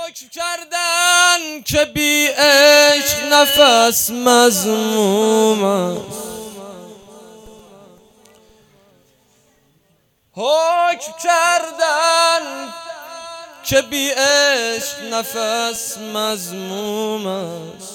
حکم کردن که بی عشق نفس مذموم است. حکم کردن که بی عشق نفس مذموم است.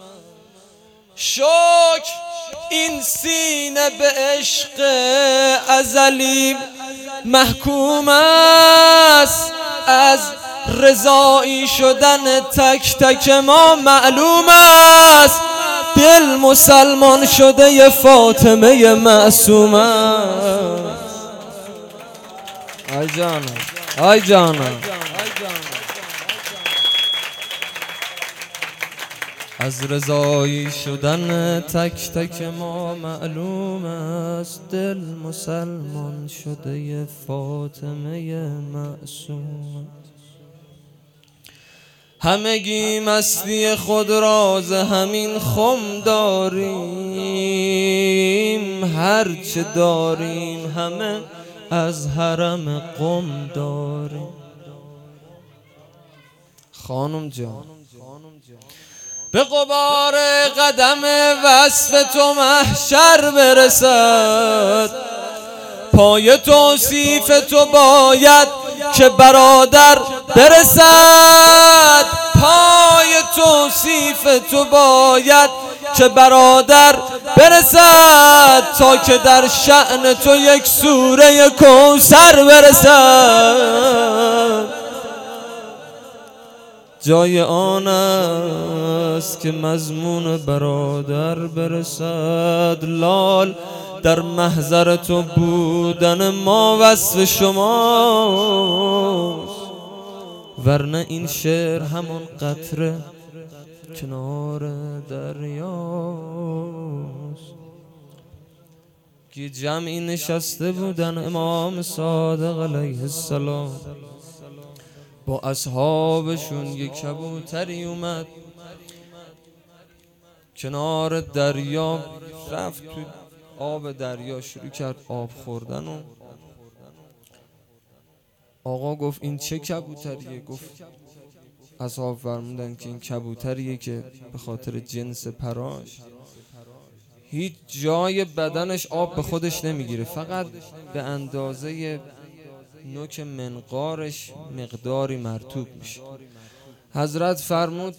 شکر این سینه به عشق ازلی محکوم است. از رضایی شدن تک تک ما معلوم است. دل مسلمان شده ی فاطمه معصوم است. آی جانم، آی جانم، از رضایی شدن تک تک ما معلوم است. دل مسلمان شده ی فاطمه معصوم. همگی مستی خود راز همین خم داریم. هرچه داریم همه از حرم قم داریم. خانم جان، به غبار قدم وصف تو محشر برسد. پای توصیف تو باید که برادر برسد. پای توصیف تو باید که برادر برسد. تا که در شأن تو یک سوره کوثر برسد. جای آن است که مضمون برادر برسد. لال در محضر تو بودن ما وصف شماست. ورنه این شعر همون قطره کنار دریاست. که جمعی نشسته بودن امام صادق علیه السلام. با اصحابشون یک کبوتری اومد کنار دریا، رفت تو آب دریا شروع کرد آب خوردن. و آقا گفت این چه کبوتریه؟ گفت اصحاب فرمودن که این کبوتریه که به خاطر جنس پراش هیچ جای بدنش آب به خودش نمیگیره، فقط به اندازه نوک منقارش مقداری مرطوب میشه. حضرت فرمود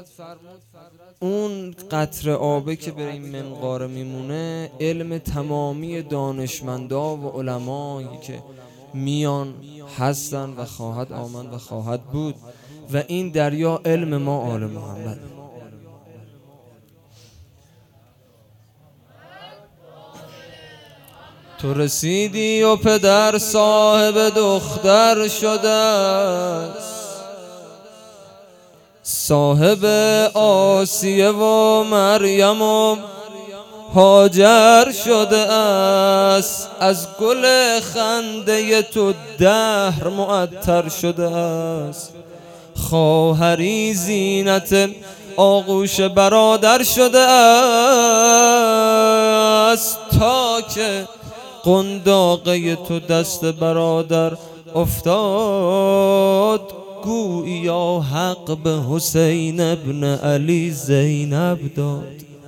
اون قطره آبه که بر این منقاره میمونه علم تمامی دانشمندا و علمایی که میان هستن و خواهد آمد و خواهد بود. و این دریا علم ما آل محمد. تو رسیدی و پدر صاحب دختر شده است. صاحب آسیه و مریم و هاجر شده است. از گل خنده تو دهر معطر شده است. خواهری زینت آغوش برادر شده است. تا که قنداقه تو دست برادر افتاد. گویا حق به حسین ابن علی زینب داد.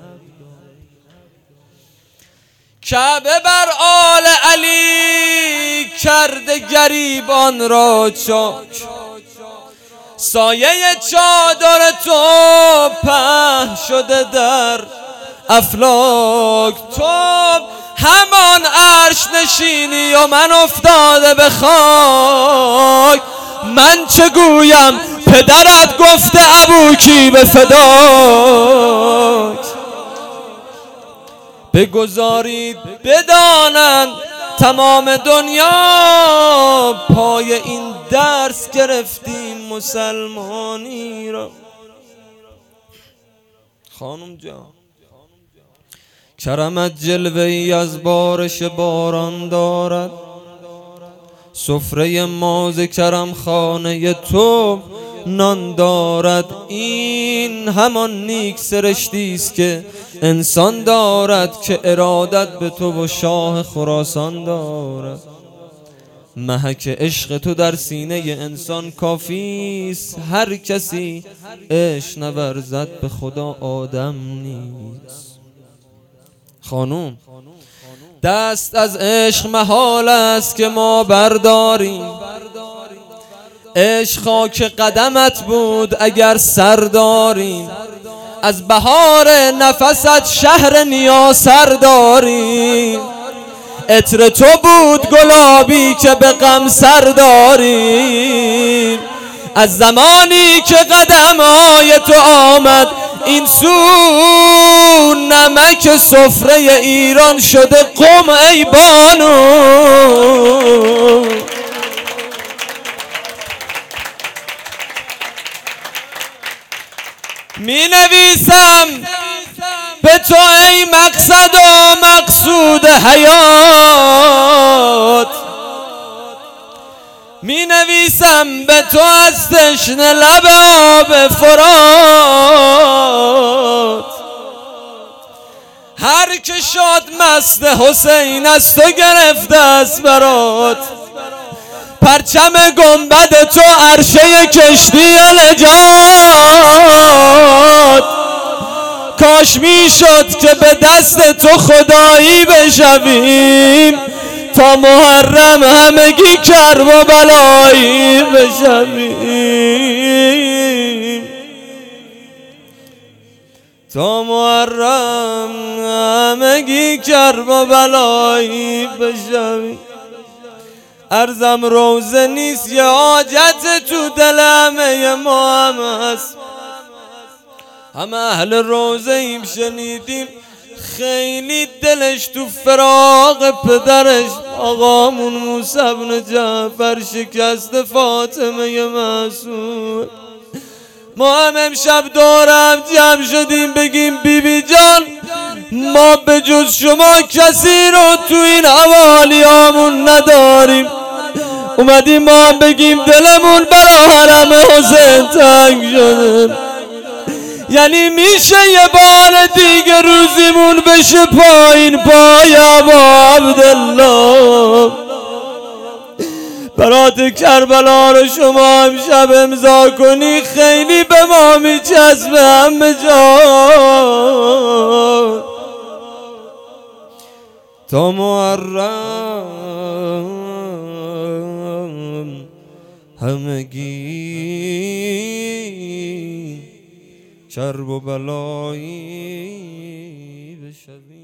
کعبه بر آل علی کرده گریبان را چاک. سایه چادر تو پهن شده در افلاک. تو همان عرش نشینی و من افتاده به خاک. من چه گویم پدرت گفته ابوکی به فداک. بگذارید بدانند تمام دنیا. پای این درس گرفتیم مسلمانی را. خانم جان، کرمت جلوه ای از بارش باران دارد. سفره ما ز کرم خانه تو نان دارد. این همان نیک سرشتی است که انسان دارد. که ارادت به تو و شاه خراسان دارد. محک عشق تو در سینه انسان کافیست. هر کسی عشق نورزد به خدا آدم نیست. خانوم دست از عشق محال است که ما برداریم. عشق خاک قدمت بود اگر سر داریم. از بهار نفست شهر نیا سر داریم. عطر تو بود گلابی که به غم سر داریم. از زمانی که قدم‌های تو آمد این سو، نمک سفره ایران شده قم ای بانو. می نویسم به تو ای مقصد و مقصود حیات. می نویسم به تو از تشنه لب آب فرات. هر که شاد مست حسین از تو گرفته است برات. پرچم گنبد تو عرشه کشتی نجات. کاش میشد که به دست تو خدایی بشویم تا محرم همگی کرب و بلایی بشویم. تا محرم همگی کرب و بلایی بشویم. عرضم روزه نیست یه حاجت تو دل همه ما هم هست. همه اهل روزه ایم شنیدیم خیلی دلش تو فراق پدرش آقامون موسی بن جعفر شکست فاطمه معصومه. ما هم امشب دورم جمع شدیم بگیم بیبی جان ما به جز شما کسی رو تو این حوالیامون نداریم. اومدیم ما هم بگیم دلمون برا حرم حسین تنگ شده. یعنی میشه یه بار دیگه روزیمون بشه پایین پای ابا عبدالله. برات کربلا رو شما امشب امضا کنی خیلی به ما میچسبه همه جا. تا محرم همگی کرب و بلایی بشویم.